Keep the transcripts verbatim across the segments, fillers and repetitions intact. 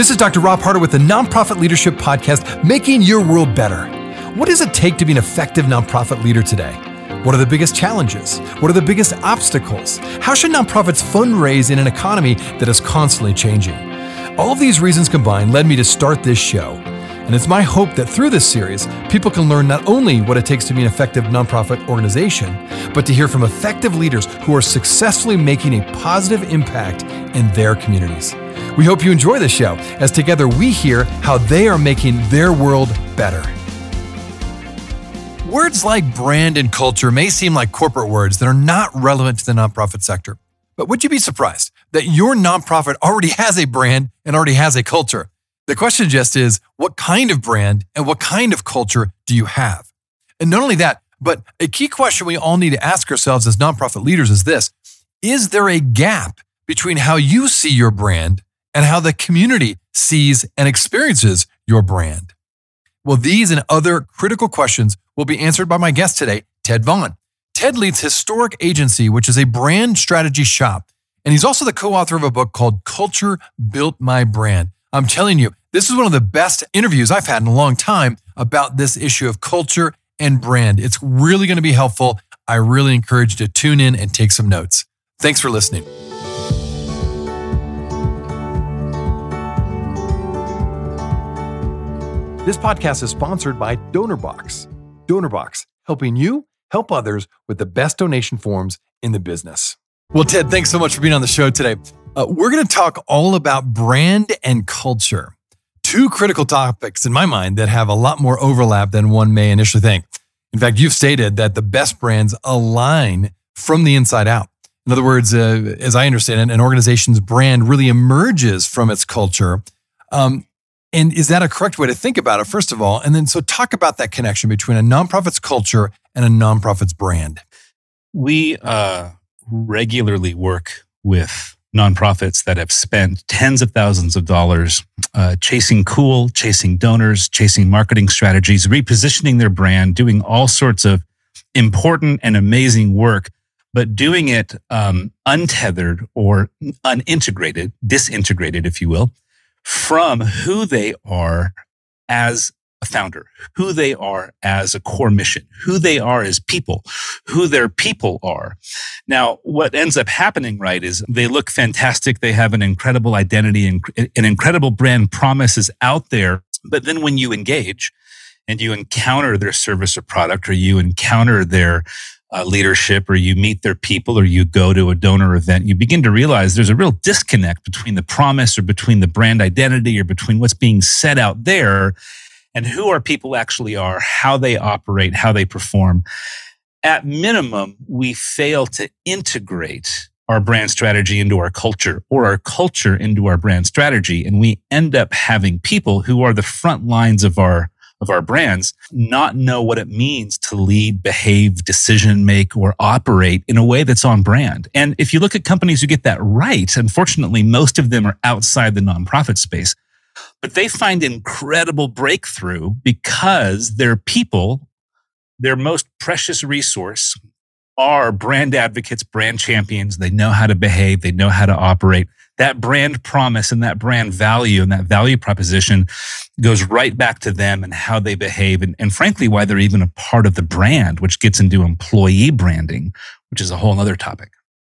This is Doctor Rob Harder with the Nonprofit Leadership Podcast, Making Your World Better. What does it take to be an effective nonprofit leader today? What are the biggest challenges? What are the biggest obstacles? How should nonprofits fundraise in an economy that is constantly changing? All of these reasons combined led me to start this show. And it's my hope that through this series, people can learn not only what it takes to be an effective nonprofit organization, but to hear from effective leaders who are successfully making a positive impact in their communities. We hope you enjoy this show as together we hear how they are making their world better. Words like brand and culture may seem like corporate words that are not relevant to the nonprofit sector. But would you be surprised that your nonprofit already has a brand and already has a culture? The question just is, what kind of brand and what kind of culture do you have? And not only that, but a key question we all need to ask ourselves as nonprofit leaders is this: is there a gap between how you see your brand and how the community sees and experiences your brand? Well, these and other critical questions will be answered by my guest today, Ted Vaughn. Ted leads Historic Agency, which is a brand strategy shop. And he's also the co-author of a book called Culture Built My Brand. I'm telling you, this is one of the best interviews I've had in a long time about this issue of culture and brand. It's really going to be helpful. I really encourage you to tune in and take some notes. Thanks for listening. This podcast is sponsored by DonorBox. DonorBox, helping you help others with the best donation forms in the business. Well, Ted, thanks so much for being on the show today. Uh, we're going to talk all about brand and culture, two critical topics in my mind that have a lot more overlap than one may initially think. In fact, you've stated that the best brands align from the inside out. In other words, uh, as I understand it, an organization's brand really emerges from its culture. Um, And is that a correct way to think about it, first of all? And then so talk about that connection between a nonprofit's culture and a nonprofit's brand. We uh, regularly work with nonprofits that have spent tens of thousands of dollars uh, chasing cool, chasing donors, chasing marketing strategies, repositioning their brand, doing all sorts of important and amazing work, but doing it um, untethered or unintegrated, disintegrated, if you will, from who they are as a founder, who they are as a core mission, who they are as people, who their people are. Now, what ends up happening, right, is they look fantastic. They have an incredible identity and an incredible brand promise is out there. But then when you engage and you encounter their service or product, or you encounter their Uh, leadership, or you meet their people, or you go to a donor event, you begin to realize there's a real disconnect between the promise or between the brand identity or between what's being said out there and who our people actually are, how they operate, how they perform. At minimum, we fail to integrate our brand strategy into our culture, or our culture into our brand strategy. And we end up having people who are the front lines of our of our brands not know what it means to lead, behave, decision make, or operate in a way that's on brand. And if you look at companies who get that right, unfortunately, most of them are outside the nonprofit space, but they find incredible breakthrough because their people, their most precious resource, are brand advocates, brand champions. They know how to behave. They know how to operate. That brand promise and that brand value and that value proposition goes right back to them and how they behave. And, and frankly, why they're even a part of the brand, which gets into employee branding, which is a whole other topic.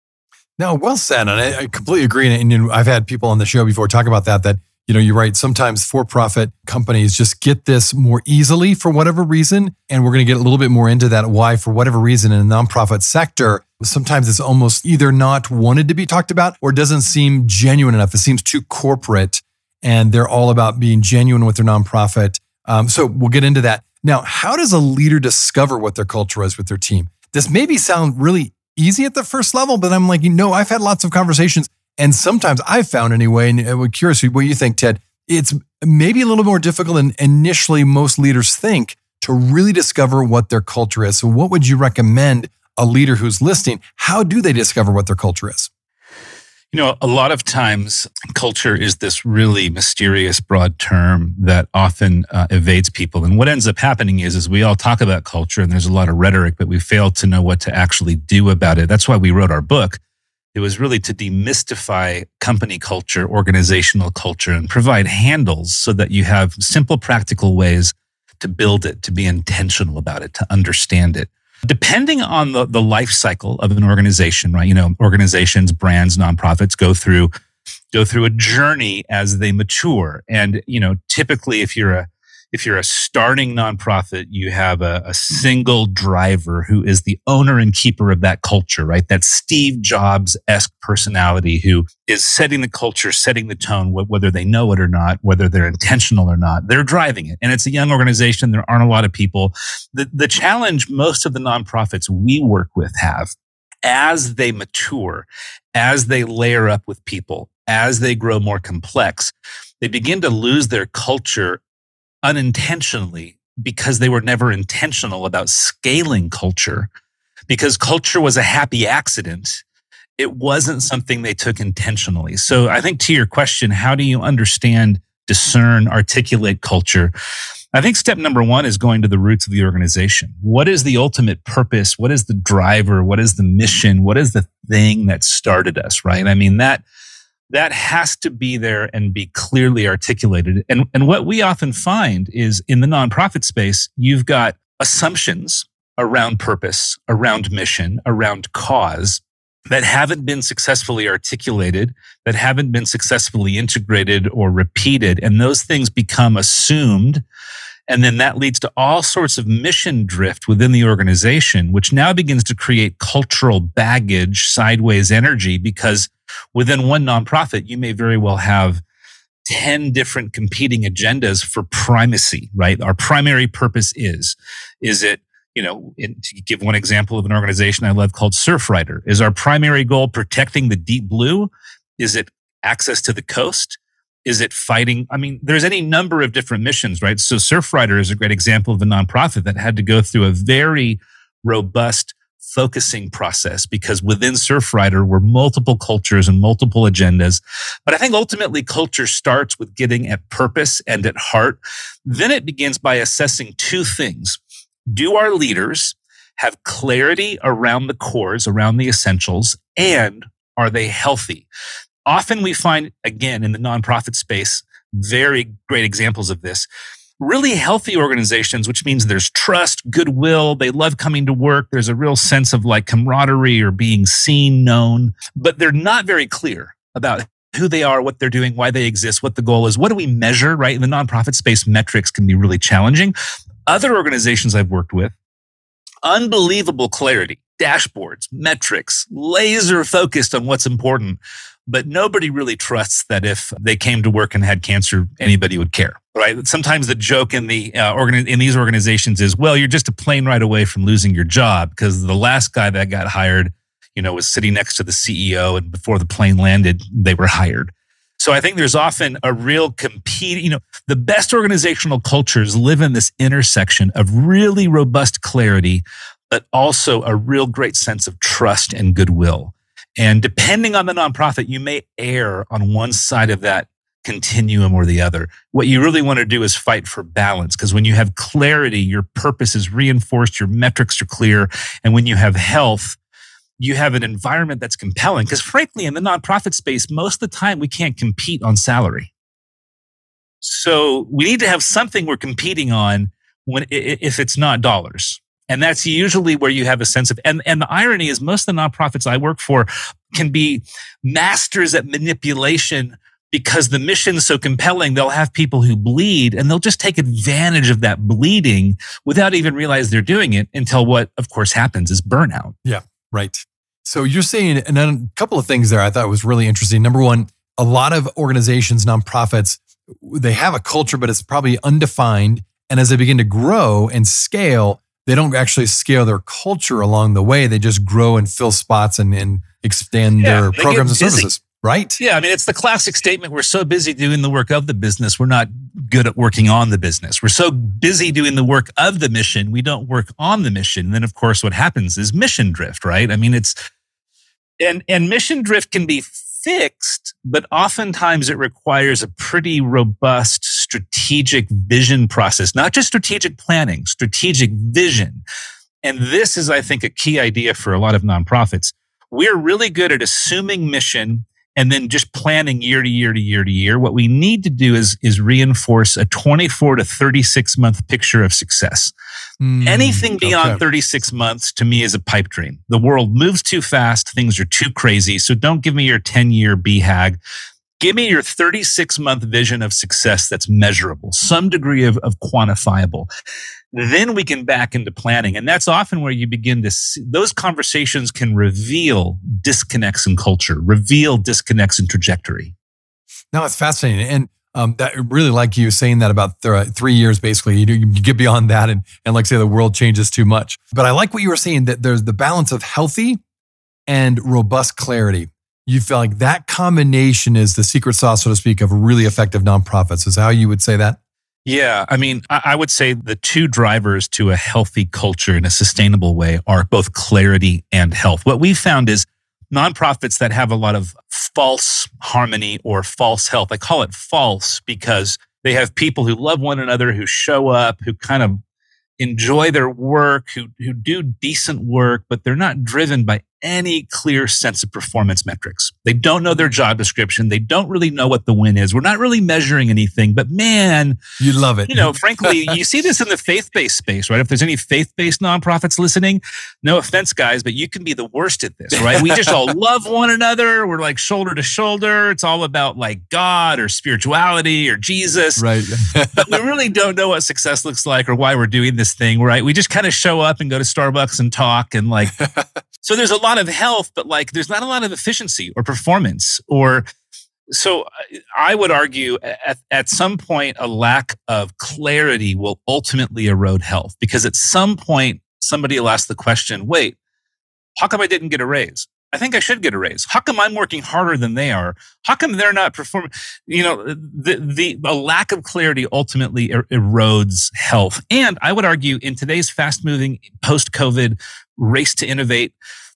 No, well said. And I, I completely agree. And, and I've had people on the show before talk about that, that, you know, you're right. Sometimes for-profit companies just get this more easily for whatever reason. And we're going to get a little bit more into that why, for whatever reason, in the nonprofit sector, sometimes it's almost either not wanted to be talked about or doesn't seem genuine enough. It seems too corporate, and they're all about being genuine with their nonprofit. Um, so we'll get into that. Now, how does a leader discover what their culture is with their team? This maybe sound really easy at the first level, but I'm like, you know, I've had lots of conversations, and sometimes I've found anyway, and I'm curious what you think, Ted, it's maybe a little more difficult than initially most leaders think to really discover what their culture is. So what would you recommend a leader who's listening? How do they discover what their culture is? You know, a lot of times culture is this really mysterious, broad term that often uh, evades people. And what ends up happening is, is we all talk about culture and there's a lot of rhetoric, but we fail to know what to actually do about it. That's why we wrote our book, It was really to demystify company culture, organizational culture, and provide handles so that you have simple, practical ways to build it, to be intentional about it, to understand it. Depending on the, the life cycle of an organization, right? You know, organizations, brands, nonprofits go through go through a journey as they mature. And, you know, typically if you're a If you're a starting nonprofit, you have a, a single driver who is the owner and keeper of that culture, right? That Steve Jobs-esque personality who is setting the culture, setting the tone, whether they know it or not, whether they're intentional or not. They're driving it. And it's a young organization. There aren't a lot of people. The, the challenge most of the nonprofits we work with have, as they mature, as they layer up with people, as they grow more complex, they begin to lose their culture unintentionally because they were never intentional about scaling culture, because culture was a happy accident. It wasn't something they took intentionally. So I think to your question, how do you understand, discern, articulate culture? I think step number one is going to the roots of the organization. What is the ultimate purpose? What is the driver? What is the mission? What is the thing that started us, right? I mean, that That has to be there and be clearly articulated. And, and what we often find is in the nonprofit space, you've got assumptions around purpose, around mission, around cause that haven't been successfully articulated, that haven't been successfully integrated or repeated. And those things become assumed. And then that leads to all sorts of mission drift within the organization, which now begins to create cultural baggage, sideways energy, because within one nonprofit, you may very well have ten different competing agendas for primacy, right? Our primary purpose is, is it, you know, in, to give one example of an organization I love called Surfrider, is our primary goal protecting the deep blue? Is it access to the coast? Is it fighting? I mean, there's any number of different missions, right? So Surfrider is a great example of a nonprofit that had to go through a very robust focusing process, because within Surfrider were multiple cultures and multiple agendas. But I think ultimately culture starts with getting at purpose and at heart. Then it begins by assessing two things. Do our leaders have clarity around the cores, around the essentials, and are they healthy? Often we find, again, in the nonprofit space, very great examples of this. Really healthy organizations, which means there's trust, goodwill, they love coming to work, there's a real sense of like camaraderie or being seen, known, but they're not very clear about who they are, what they're doing, why they exist, what the goal is. What do we measure, right? In the nonprofit space, metrics can be really challenging. Other organizations I've worked with, unbelievable clarity, dashboards, metrics, laser focused on what's important. But nobody really trusts that if they came to work and had cancer, anybody would care, right? Sometimes the joke in the uh, organi- in these organizations is, well, you're just a plane ride away from losing your job, because the last guy that got hired, you know, was sitting next to the C E O, and before the plane landed, they were hired. So I think there's often a real compete. You know, the best organizational cultures live in this intersection of really robust clarity, but also a real great sense of trust and goodwill. And depending on the nonprofit, you may err on one side of that continuum or the other. What you really want to do is fight for balance, because when you have clarity, your purpose is reinforced, your metrics are clear. And when you have health, you have an environment that's compelling. Because frankly, in the nonprofit space, most of the time we can't compete on salary. So we need to have something we're competing on when if it's not dollars. And that's usually where you have a sense of, and, and the irony is most of the nonprofits I work for can be masters at manipulation, because the mission's so compelling. They'll have people who bleed, and they'll just take advantage of that bleeding without even realize they're doing it, until what, of course, happens is burnout. Yeah, right. So you're saying, and then a couple of things there I thought was really interesting. Number one, a lot of organizations, nonprofits, they have a culture, but it's probably undefined. And as they begin to grow and scale, they don't actually scale their culture along the way. They just grow and fill spots and, and extend yeah, their programs and services, right? Yeah, I mean, it's the classic statement. We're so busy doing the work of the business, we're not good at working on the business. We're so busy doing the work of the mission, we don't work on the mission. And then, of course, what happens is mission drift, right? I mean, it's, and, and mission drift can be fixed, but oftentimes it requires a pretty robust strategic vision process, not just strategic planning, strategic vision. And this is, I think, a key idea for a lot of nonprofits. we're really good at assuming mission and then just planning year to year to year to year. What we need to do is, is reinforce a twenty-four to thirty-six month picture of success. Mm, Anything beyond okay. thirty-six months to me is a pipe dream. The world moves too fast. Things are too crazy. So don't give me your ten year B HAG. Give me your thirty-six month vision of success that's measurable, some degree of, of quantifiable. Then we can back into planning. And that's often where you begin to see, those conversations can reveal disconnects in culture, reveal disconnects in trajectory. No, it's fascinating. And um, that really like you saying that about th- three years, basically, you, you get beyond that. And, and like say the world changes too much. But I like what you were saying, that there's the balance of healthy and robust clarity. You feel like that combination is the secret sauce, so to speak, of really effective nonprofits. Is how you would say that? Yeah. I mean, I would say the two drivers to a healthy culture in a sustainable way are both clarity and health. What we found is nonprofits that have a lot of false harmony or false health. I call it false because they have people who love one another, who show up, who kind of enjoy their work, who who do decent work, but they're not driven by any clear sense of performance metrics. They don't know their job description. They don't really know what the win is. We're not really measuring anything, but man, you love it. You know, frankly, you see this in the faith-based space, right? If there's any faith-based nonprofits listening, no offense, guys, but you can be the worst at this, right? We just all love one another. We're like shoulder to shoulder. It's all about like God or spirituality or Jesus. Right. But we really don't know what success looks like or why we're doing this thing, right? We just kind of show up and go to Starbucks and talk and like, so there's a lot of health, but like there's not a lot of efficiency or performance or so I would argue at, at some point a lack of clarity will ultimately erode health because at some point somebody will ask the question, wait, how come I didn't get a raise? I think I should get a raise. How come I'm working harder than they are? How come they're not performing? You know, the, the, a lack of clarity ultimately er- erodes health. And I would argue in today's fast moving post-COVID race to innovate,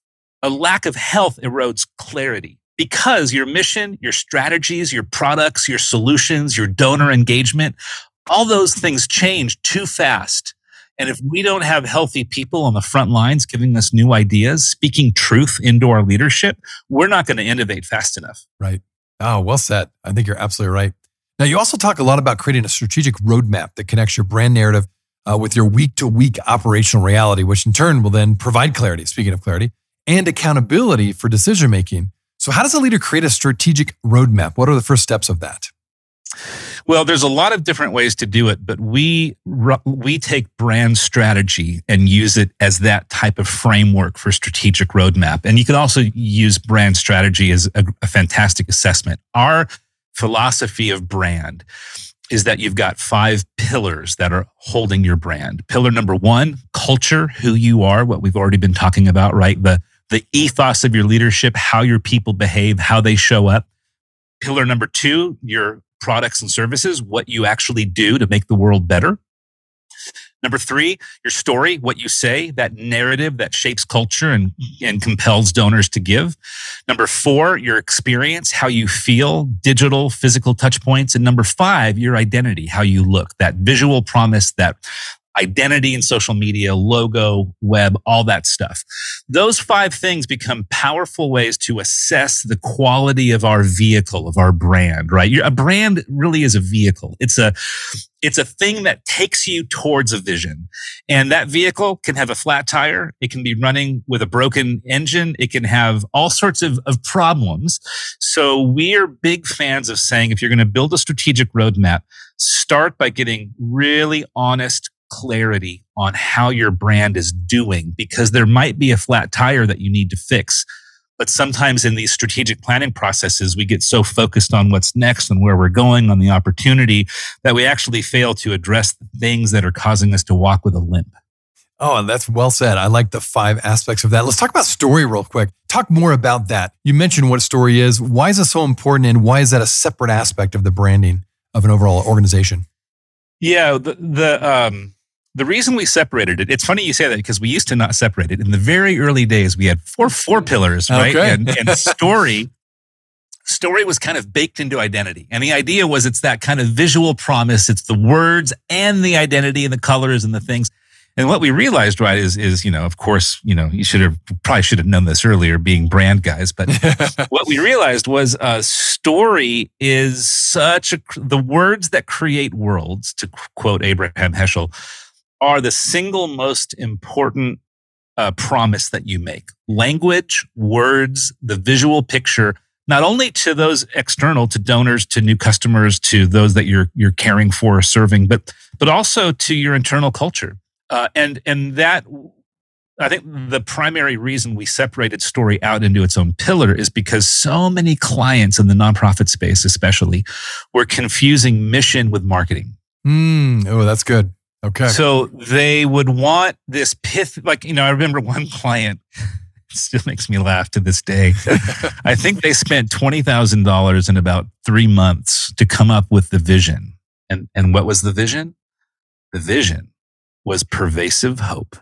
a lack of health erodes clarity because your mission, your strategies, your products, your solutions, your donor engagement, all those things change too fast. And if we don't have healthy people on the front lines giving us new ideas, speaking truth into our leadership, we're not going to innovate fast enough. Right. Oh, well said. I think you're absolutely right. Now, you also talk a lot about creating a strategic roadmap that connects your brand narrative uh, with your week-to-week operational reality, which in turn will then provide clarity, speaking of clarity, and accountability for decision-making. So how does a leader create a strategic roadmap? What are the first steps of that? Well, there's a lot of different ways to do it, but we we take brand strategy and use it as that type of framework for strategic roadmap. And you can also use brand strategy as a, a fantastic assessment. Our philosophy of brand is that you've got five pillars that are holding your brand. Pillar number one, culture, who you are, what we've already been talking about, right? The, the ethos of your leadership, how your people behave, how they show up. Pillar number two, your products and services, what you actually do to make the world better. Number three, your story, what you say, that narrative that shapes culture and, and compels donors to give. Number four, your experience, how you feel, digital, physical touch points. And number five, your identity, how you look, that visual promise, that identity in social media, logo, web, all that stuff. Those five things become powerful ways to assess the quality of our vehicle, of our brand, right? A brand really is a vehicle. It's a, it's a thing that takes you towards a vision. And that vehicle can have a flat tire. It can be running with a broken engine. It can have all sorts of, of problems. So we are big fans of saying, if you're going to build a strategic roadmap, start by getting really honest clarity on how your brand is doing, because there might be a flat tire that you need to fix. But sometimes in these strategic planning processes, we get so focused on what's next and where we're going on the opportunity that we actually fail to address the things that are causing us to walk with a limp. Oh, and that's well said. I like the five aspects of that. Let's talk about story real quick. Talk more about that. You mentioned what story is. Why is it so important, and why is that a separate aspect of the branding of an overall organization? Yeah, the the um The reason we separated it, it's funny you say that because we used to not separate it. In the very early days, we had four four pillars, right? Okay. And, and story, story was kind of baked into identity. And the idea was it's that kind of visual promise. It's the words and the identity and the colors and the things. And what we realized, right, is, is, you know, of course, you know, you should have, probably should have known this earlier being brand guys, but what we realized was uh, story is such a, the words that create worlds, to quote Abraham Heschel, are the single most important uh, promise that you make. Language, words, the visual picture, not only to those external, to donors, to new customers, to those that you're you're caring for or serving, but but also to your internal culture. Uh, and and that, I think the primary reason we separated story out into its own pillar is because so many clients in the nonprofit space, especially, were confusing mission with marketing. Mm, oh, that's good. Okay. So they would want this pith, like, you know, I remember one client, it still makes me laugh to this day. I think they spent twenty thousand dollars in about three months to come up with the vision. And, and what was the vision? The vision was pervasive hope.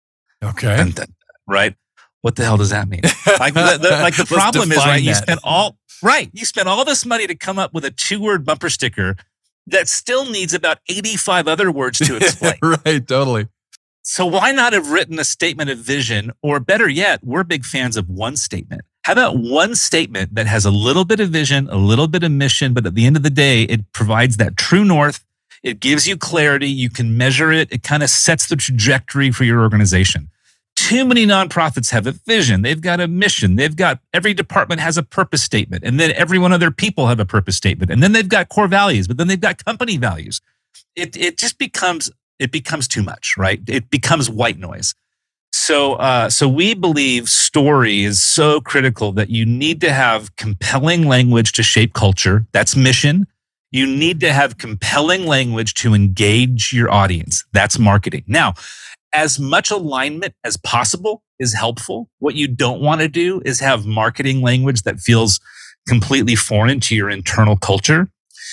Okay. And th- right? What the hell does that mean? Like the, the, like the problem is, right, that. you spent all, right, you spent all this money to come up with a two-word bumper sticker that still needs about eighty-five other words to explain. Right, totally. So why not have written a statement of vision? Or better yet, we're big fans of one statement. How about one statement that has a little bit of vision, a little bit of mission, but at the end of the day, it provides that true north. It gives you clarity. You can measure it. It kind of sets the trajectory for your organization. Too many nonprofits have a vision. They've got a mission. They've got, every department has a purpose statement. And then every one of their people have a purpose statement. And then they've got core values, but then they've got company values. It it just becomes, it becomes too much, right? It becomes white noise. So, uh, so we believe story is so critical that you need to have compelling language to shape culture. That's mission. You need to have compelling language to engage your audience. That's marketing. Now, as much alignment as possible is helpful. What you don't want to do is have marketing language that feels completely foreign to your internal culture.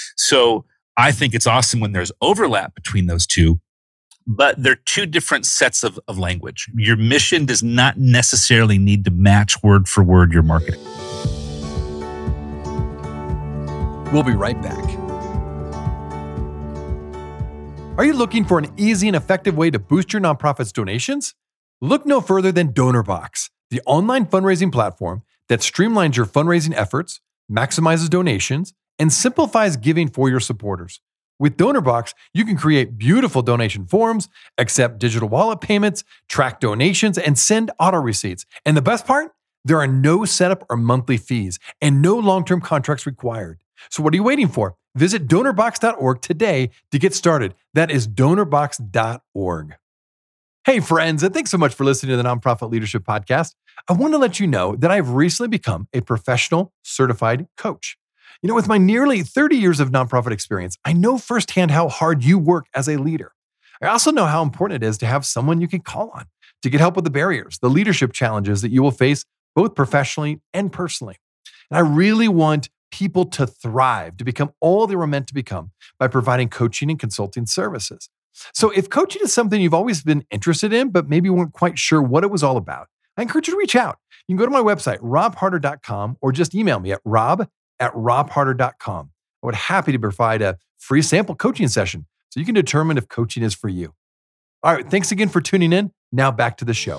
So I think it's awesome when there's overlap between those two, but they're two different sets of, of language. Your mission does not necessarily need to match word for word your marketing. We'll be right back. Are you looking for an easy and effective way to boost your nonprofit's donations? Look no further than DonorBox, the online fundraising platform that streamlines your fundraising efforts, maximizes donations, and simplifies giving for your supporters. With DonorBox, you can create beautiful donation forms, accept digital wallet payments, track donations, and send auto receipts. And the best part? There are no setup or monthly fees and no long-term contracts required. So what are you waiting for? Visit donor box dot org today to get started. That is donor box dot org. Hey friends, and thanks so much for listening to the Nonprofit Leadership Podcast. I want to let you know that I've recently become a professional certified coach. You know, with my nearly thirty years of nonprofit experience, I know firsthand how hard you work as a leader. I also know how important it is to have someone you can call on to get help with the barriers, the leadership challenges that you will face both professionally and personally. And I really want people to thrive, to become all they were meant to become by providing coaching and consulting services. So if coaching is something you've always been interested in, but maybe weren't quite sure what it was all about, I encourage you to reach out. You can go to my website, rob harder dot com, or just email me at rob at rob harder dot com. I would be happy to provide a free sample coaching session so you can determine if coaching is for you. All right, thanks again for tuning in. Now back to the show.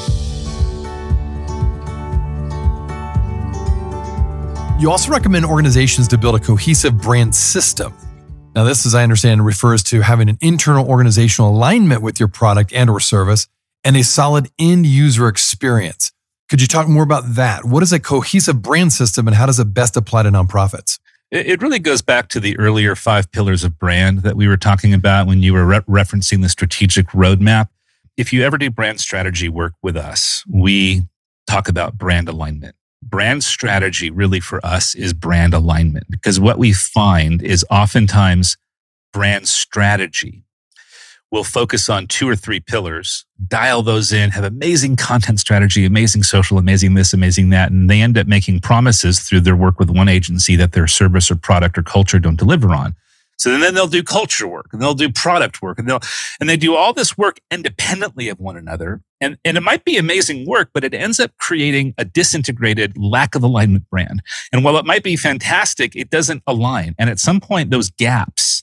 You also recommend organizations to build a cohesive brand system. Now, this, as I understand, refers to having an internal organizational alignment with your product and or service and a solid end user experience. Could you talk more about that? What is a cohesive brand system and how does it best apply to nonprofits? It really goes back to the earlier five pillars of brand that we were talking about when you were re- referencing the strategic roadmap. If you ever do brand strategy work with us, we talk about brand alignment. Brand strategy really for us is brand alignment, because what we find is oftentimes brand strategy will focus on two or three pillars, dial those in, have amazing content strategy, amazing social, amazing this, amazing that, and they end up making promises through their work with one agency that their service or product or culture don't deliver on. So then they'll do culture work and they'll do product work and they'll and they do all this work independently of one another. And, and it might be amazing work, but it ends up creating a disintegrated lack of alignment brand. And while it might be fantastic, it doesn't align. And at some point, those gaps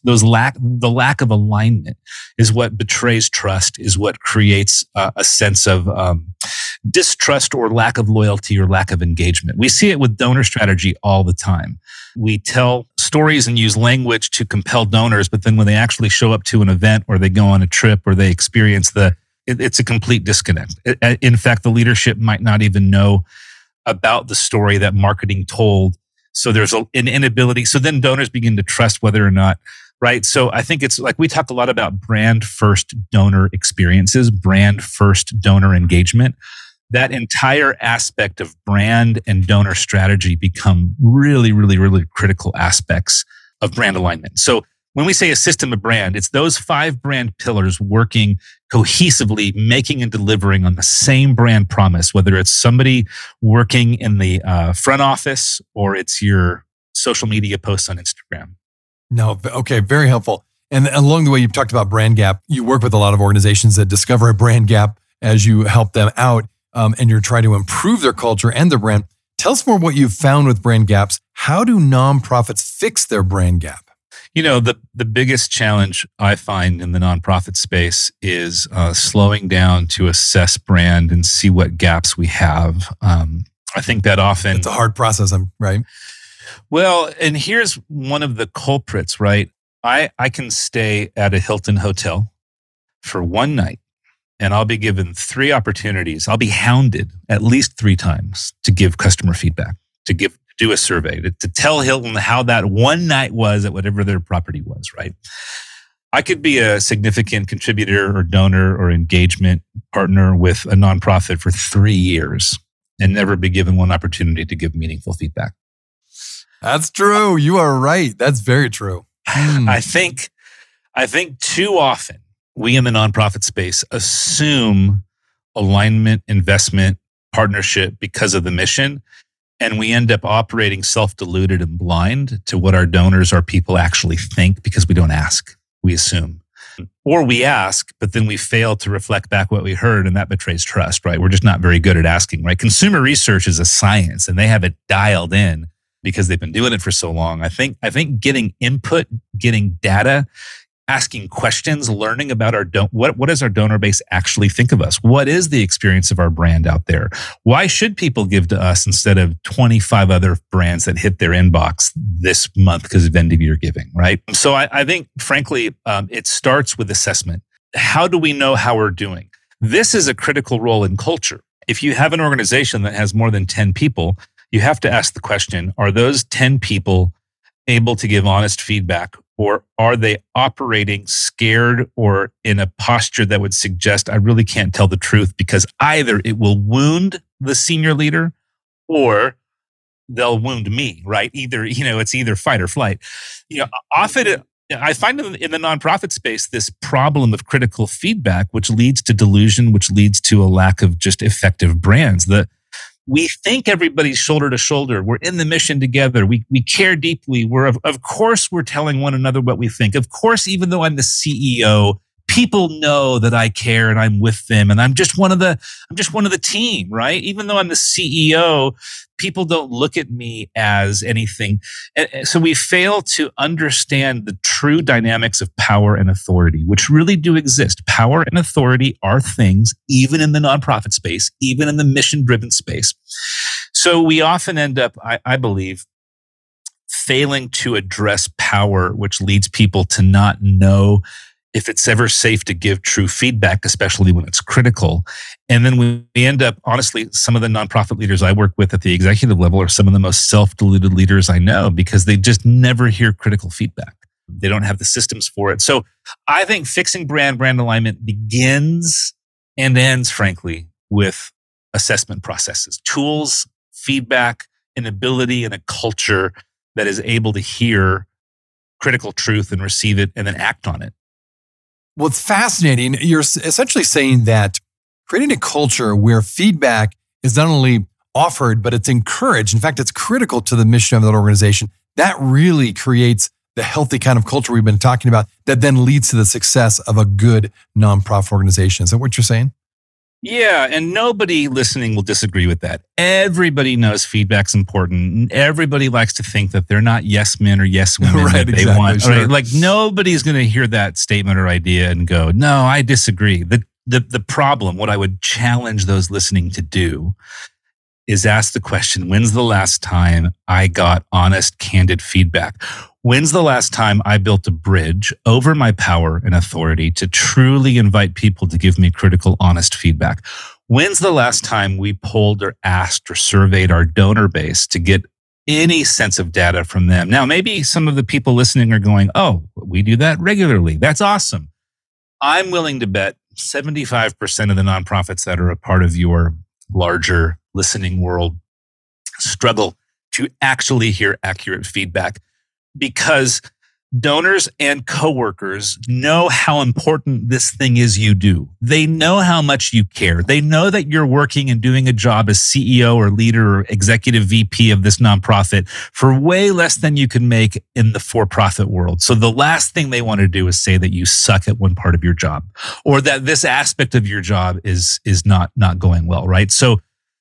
those lack, the lack of alignment is what betrays trust, is what creates uh, a sense of um, distrust or lack of loyalty or lack of engagement. We see it with donor strategy all the time. We tell stories and use language to compel donors, but then when they actually show up to an event or they go on a trip or they experience the, it, it's a complete disconnect. It, in fact, the leadership might not even know about the story that marketing told. So there's a, an inability. So then donors begin to trust whether or not, right? So I think it's like we talk a lot about brand first donor experiences, brand first donor engagement. That entire aspect of brand and donor strategy become really, really, really critical aspects of brand alignment. So when we say a system of brand, it's those five brand pillars working cohesively, making and delivering on the same brand promise, whether it's somebody working in the uh, front office or it's your social media posts on Instagram. No, okay, very helpful. And along the way, you've talked about brand gap. You work with a lot of organizations that discover a brand gap as you help them out, um, and you're trying to improve their culture and their brand. Tell us more what you've found with brand gaps. How do nonprofits fix their brand gap? You know, the, the biggest challenge I find in the nonprofit space is uh, slowing down to assess brand and see what gaps we have. Um, I think that often... It's a hard process, right? Well, and here's one of the culprits, right? I, I can stay at a Hilton hotel for one night and I'll be given three opportunities. I'll be hounded at least three times to give customer feedback, to give do a survey, to, to tell Hilton how that one night was at whatever their property was, right? I could be a significant contributor or donor or engagement partner with a nonprofit for three years and never be given one opportunity to give meaningful feedback. That's true. You are right. That's very true. Hmm. I think, I think too often we in the nonprofit space assume alignment, investment, partnership because of the mission. And we end up operating self-deluded and blind to what our donors, our people actually think because we don't ask, we assume. Or we ask, but then we fail to reflect back what we heard, and that betrays trust, right? We're just not very good at asking, right? Consumer research is a science, and they have it dialed in because they've been doing it for so long. I think, I think getting input, getting data, asking questions, learning about our don- what what does our donor base actually think of us? What is the experience of our brand out there? Why should people give to us instead of twenty-five other brands that hit their inbox this month because of end of year giving, right? So I, I think, frankly, um, it starts with assessment. How do we know how we're doing? This is a critical role in culture. If you have an organization that has more than ten people, you have to ask the question, are those ten people able to give honest feedback? Or are they operating scared or in a posture that would suggest I really can't tell the truth because either it will wound the senior leader or they'll wound me, right? Either, you know, it's either fight or flight. You know, often it, I find in the nonprofit space this problem of critical feedback, which leads to delusion, which leads to a lack of just effective brands. The We think everybody's shoulder to shoulder. We're in the mission together. We we care deeply. We're of, of course we're telling one another what we think. Of course, even though I'm the C E O, people know that I care and I'm with them and I'm just one of the I'm just one of the team, right? Even though I'm the C E O, people don't look at me as anything. And so we fail to understand the true dynamics of power and authority, which really do exist. Power and authority are things, even in the nonprofit space, even in the mission-driven space. So we often end up, I, I believe, failing to address power, which leads people to not know if it's ever safe to give true feedback, especially when it's critical. And then we end up, honestly, some of the nonprofit leaders I work with at the executive level are some of the most self-deluded leaders I know because they just never hear critical feedback. They don't have the systems for it. So I think fixing brand, brand alignment begins and ends, frankly, with assessment processes, tools, feedback, an ability, and a culture that is able to hear critical truth and receive it and then act on it. Well, it's fascinating. You're essentially saying that creating a culture where feedback is not only offered, but it's encouraged. In fact, it's critical to the mission of that organization. That really creates the healthy kind of culture we've been talking about that then leads to the success of a good nonprofit organization. Is that what you're saying? Yeah, and nobody listening will disagree with that. Everybody knows feedback's important. Everybody likes to think that they're not yes men or yes women right, that they exactly, want. sure. Right? Like nobody's going to hear that statement or idea and go, "No, I disagree." The the the problem, what I would challenge those listening to do, is ask the question: when's the last time I got honest, candid feedback? When's the last time I built a bridge over my power and authority to truly invite people to give me critical, honest feedback? When's the last time we polled or asked or surveyed our donor base to get any sense of data from them? Now, maybe some of the people listening are going, "Oh, we do that regularly. That's awesome." I'm willing to bet seventy-five percent of the nonprofits that are a part of your larger listening world struggle to actually hear accurate feedback, because donors and coworkers know how important this thing is you do. They know how much you care. They know that you're working and doing a job as C E O or leader or executive V P of this nonprofit for way less than you can make in the for-profit world. So the last thing they want to do is say that you suck at one part of your job, or that this aspect of your job is, is not, not going well, right? So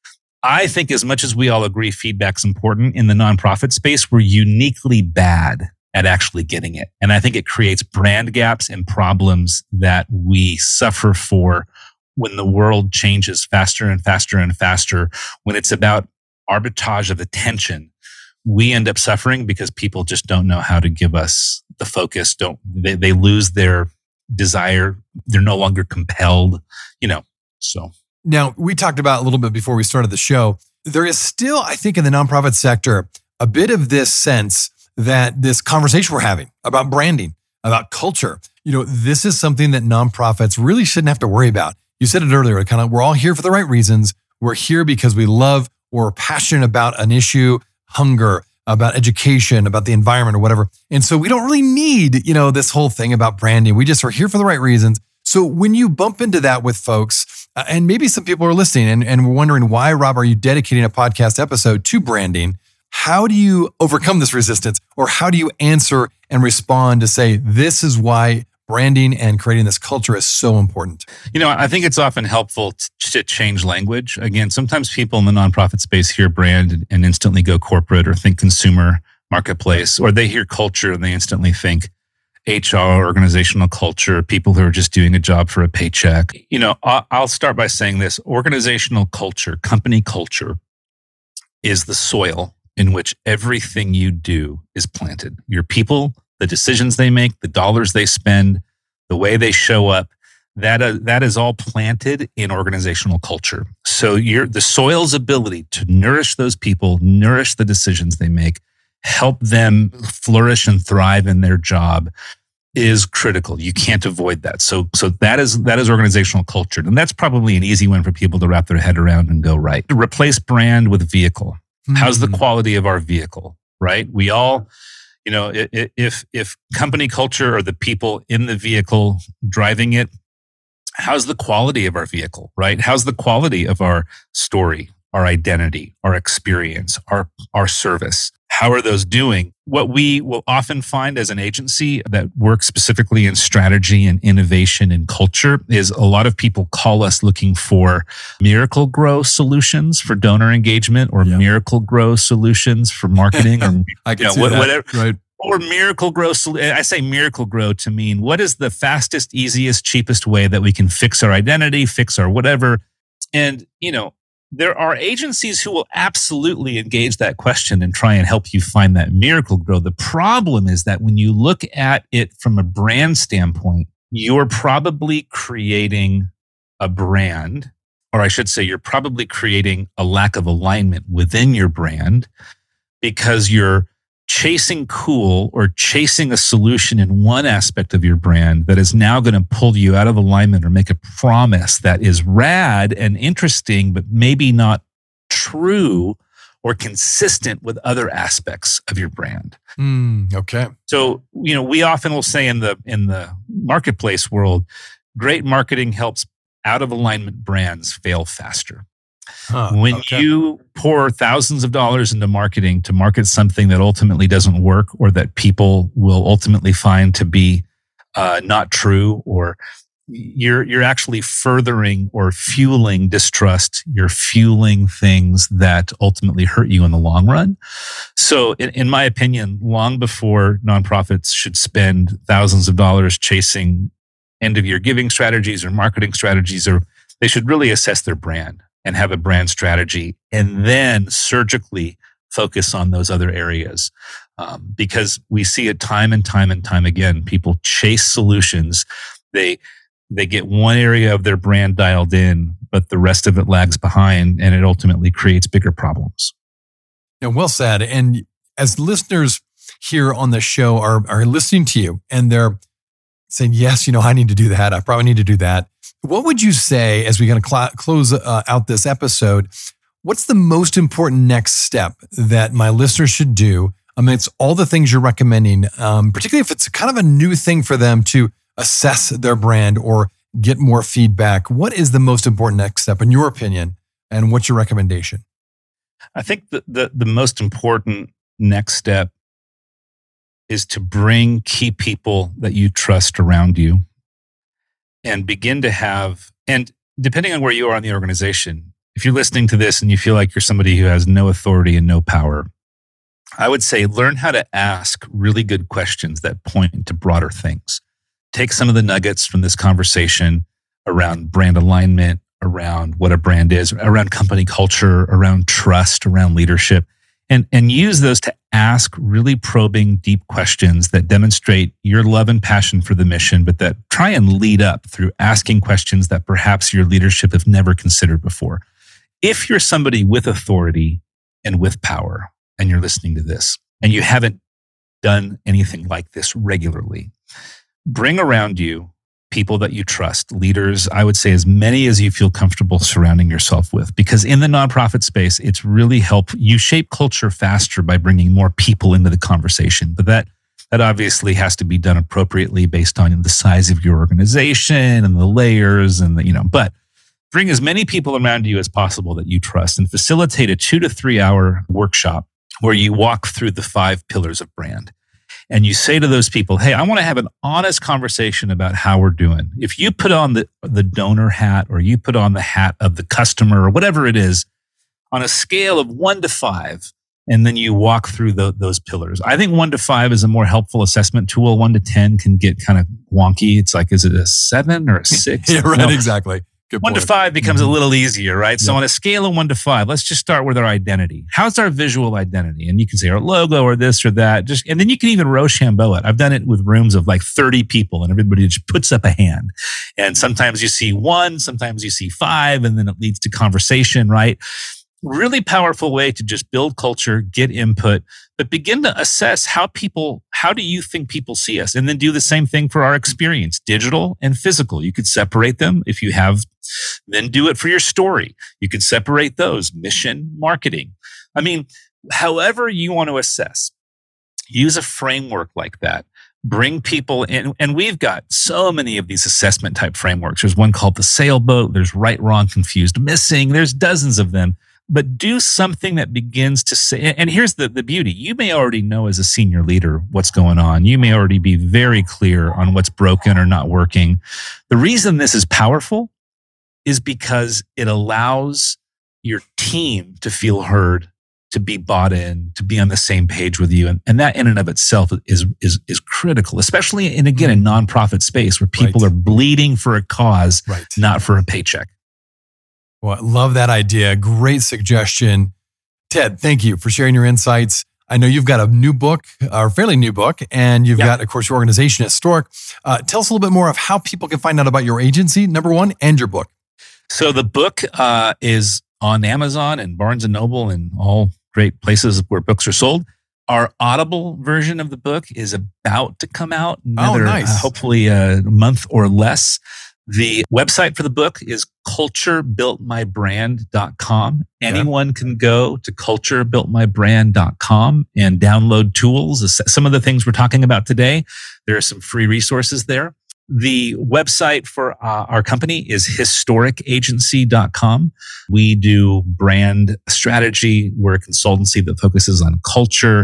I think as much as we all agree feedback's important, in the nonprofit space, we're uniquely bad at actually getting it. And I think it creates brand gaps and problems that we suffer for when the world changes faster and faster and faster. When it's about arbitrage of attention, we end up suffering because people just don't know how to give us the focus. Don't they, they lose their desire. They're no longer compelled, you know, so. Now, we talked about a little bit before we started the show. There is still, I think, in the nonprofit sector, a bit of this sense that this conversation we're having about branding, about culture, you know, this is something that nonprofits really shouldn't have to worry about. You said it earlier, kind of, we're all here for the right reasons. We're here because we love, or are passionate about an issue, hunger, about education, about the environment or whatever. And so we don't really need, you know, this whole thing about branding. We just are here for the right reasons. So when you bump into that with folks, uh, and maybe some people are listening and, and we're wondering, why, Rob, are you dedicating a podcast episode to branding? How do you overcome this resistance, or how do you answer and respond to say, this is why branding and creating this culture is so important? You know, I think it's often helpful to change language. Again, sometimes people in the nonprofit space hear brand and instantly go corporate or think consumer marketplace, or they hear culture and they instantly think H R, organizational culture, people who are just doing a job for a paycheck. You know, I'll start by saying this: organizational culture, company culture, is the soil in which everything you do is planted. Your people, the decisions they make, the dollars they spend, the way they show up, that uh, that is all planted in organizational culture. So your the soil's ability to nourish those people, nourish the decisions they make, help them flourish and thrive in their job, is critical. You can't avoid that. So so that is that is organizational culture. And that's probably an easy one for people to wrap their head around and go, right. Replace brand with vehicle. Mm-hmm. How's the quality of our vehicle, right? We all, you know, if if company culture or the people in the vehicle driving it, how's the quality of our vehicle, right? How's the quality of our story, our identity, our experience, our our service? How are those doing? What we will often find as an agency that works specifically in strategy and innovation and culture is a lot of people call us looking for Miracle Grow solutions for donor engagement, or yeah. Miracle Grow solutions for marketing, or I can you know, see what, that. whatever. Right. Or Miracle Grow. I say Miracle Grow to mean, what is the fastest, easiest, cheapest way that we can fix our identity, fix our whatever? And, you know, there are agencies who will absolutely engage that question and try and help you find that Miracle Grow. The problem is that when you look at it from a brand standpoint, you're probably creating a brand, or I should say, you're probably creating a lack of alignment within your brand, because you're chasing cool or chasing a solution in one aspect of your brand that is now going to pull you out of alignment or make a promise that is rad and interesting, but maybe not true or consistent with other aspects of your brand. Mm, okay. So, you know, we often will say in the in the marketplace world, great marketing helps out of alignment brands fail faster. Huh, when okay. you pour thousands of dollars into marketing to market something that ultimately doesn't work, or that people will ultimately find to be uh, not true, or you're you're actually furthering or fueling distrust. You're fueling things that ultimately hurt you in the long run. So in, in my opinion, long before nonprofits should spend thousands of dollars chasing end of year giving strategies or marketing strategies, or they should really assess their brand and have a brand strategy and then surgically focus on those other areas. Um, because we see it time and time and time again. People chase solutions. They They get one area of their brand dialed in, but the rest of it lags behind, and it ultimately creates bigger problems. Yeah, well said. And as listeners here on the show are, are listening to you and they're saying, yes, you know, I need to do that. I probably need to do that. What would you say as we're going to cl- close uh, out this episode? What's the most important next step that my listeners should do amidst all the things you're recommending, um, particularly if it's kind of a new thing for them to assess their brand or get more feedback? What is the most important next step in your opinion, and what's your recommendation? I think the, the, the most important next step is to bring key people that you trust around you and begin to have, and depending on where you are in the organization, if you're listening to this and you feel like you're somebody who has no authority and no power, I would say learn how to ask really good questions that point to broader things. Take some of the nuggets from this conversation around brand alignment, around what a brand is, around company culture, around trust, around leadership, and, and use those to ask really probing, deep questions that demonstrate your love and passion for the mission, but that try and lead up through asking questions that perhaps your leadership have never considered before. If you're somebody with authority and with power, and you're listening to this, and you haven't done anything like this regularly, bring around you people that you trust, leaders, I would say as many as you feel comfortable surrounding yourself with. Because in the nonprofit space, it's really help you shape culture faster by bringing more people into the conversation. But that that obviously has to be done appropriately based on the size of your organization and the layers and the, you know, but bring as many people around you as possible that you trust and facilitate a two to three hour workshop where you walk through the five pillars of brand. And you say to those people, hey, I want to have an honest conversation about how we're doing. If you put on the, the donor hat or you put on the hat of the customer or whatever it is, on a scale of one to five, and then you walk through the, those pillars. I think one to five is a more helpful assessment tool. One to ten can get kind of wonky. It's like, is it a seven or a six? Yeah, right, no. Exactly. Good One point. to five becomes mm-hmm. a little easier, right? So yeah. on a scale of one to five, let's just start with our identity. How's our visual identity? And you can say our logo or this or that. Just and then you can even Rochambeau it. I've done it with rooms of like thirty people, and everybody just puts up a hand. And sometimes you see one, sometimes you see five, and then it leads to conversation, right? Really powerful way to just build culture, get input, but begin to assess how people, how do you think people see us? And then do the same thing for our experience, digital and physical. You could separate them if you have, then do it for your story. You could separate those, mission, marketing. I mean, however you want to assess, use a framework like that. Bring people in. And we've got so many of these assessment type frameworks. There's one called the sailboat. There's right, wrong, confused, missing. There's dozens of them. But do something that begins to say, and here's the, the beauty. You may already know as a senior leader what's going on. You may already be very clear on what's broken or not working. The reason this is powerful is because it allows your team to feel heard, to be bought in, to be on the same page with you. And, and that in and of itself is, is, is critical, especially in, again, a nonprofit space where people right. are bleeding for a cause, right. not for a paycheck. Well, I love that idea. Great suggestion. Ted, thank you for sharing your insights. I know you've got a new book, or fairly new book, and you've yeah. got, of course, your organization, Historic. Uh, tell us a little bit more of how people can find out about your agency, number one, and your book. So the book uh, is on Amazon and Barnes and Noble and all great places where books are sold. Our Audible version of the book is about to come out, another, oh, nice. uh, hopefully a month or less. The website for the book is culture built my brand dot com. Anyone yeah. can go to culture built my brand dot com and download tools. Some of the things we're talking about today, there are some free resources there. The website for uh, our company is historic agency dot com. We do brand strategy. We're a consultancy that focuses on culture,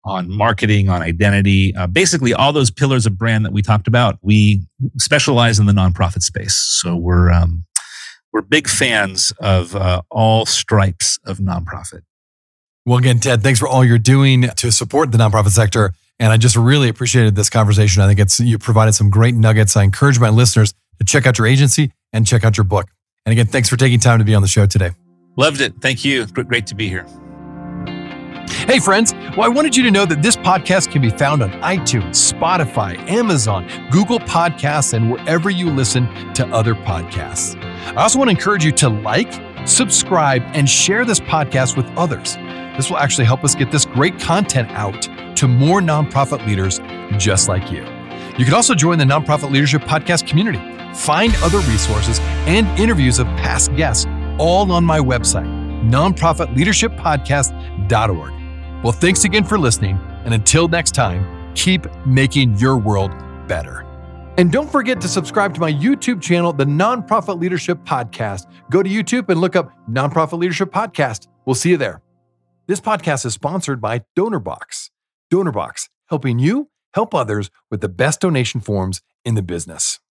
on marketing, on identity, uh, basically all those pillars of brand that we talked about. We specialize in the nonprofit space. So we're, um, we're big fans of uh, all stripes of nonprofit. Well, again, Ted, thanks for all you're doing to support the nonprofit sector. And I just really appreciated this conversation. I think it's you provided some great nuggets. I encourage my listeners to check out your agency and check out your book. And again, thanks for taking time to be on the show today. Loved it. Thank you. Great to be here. Hey, friends. Well, I wanted you to know that this podcast can be found on iTunes, Spotify, Amazon, Google Podcasts, and wherever you listen to other podcasts. I also want to encourage you to like, subscribe, and share this podcast with others. This will actually help us get this great content out to more nonprofit leaders just like you. You can also join the Nonprofit Leadership Podcast community. Find other resources and interviews of past guests all on my website, nonprofit leadership podcast dot org. Well, thanks again for listening. And until next time, keep making your world better. And don't forget to subscribe to my YouTube channel, the Nonprofit Leadership Podcast. Go to YouTube and look up Nonprofit Leadership Podcast. We'll see you there. This podcast is sponsored by DonorBox. DonorBox, helping you help others with the best donation forms in the business.